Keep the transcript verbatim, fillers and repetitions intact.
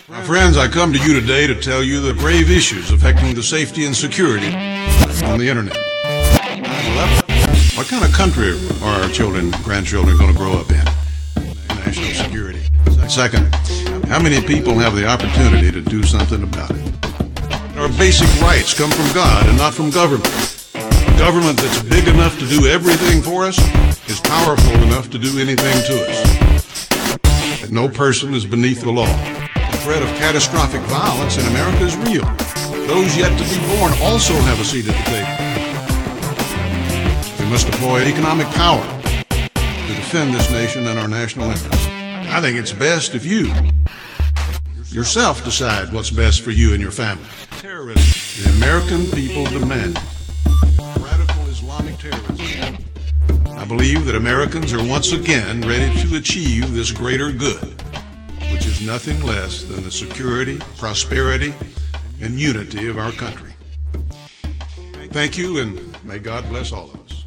My friends, I come to you today to tell you the grave issues affecting the safety and security on the internet. What kind of country are our children, grandchildren going to grow up in? National security. Second, how many people have the opportunity to do something about it? Our basic rights come from God and not from government. A government that's big enough to do everything for us is powerful enough to do anything to us. And no person is beneath the law. The threat of catastrophic violence in America is real. Those yet to be born also have a seat at the table. We must deploy economic power to defend this nation and our national interests. I think it's best if you yourself decide what's best for you and your family. Terrorism. The American people demand radical Islamic terrorism. I believe that Americans are once again ready to achieve this greater good, which is nothing less than the security, prosperity, and unity of our country. Thank you, and may God bless all of us.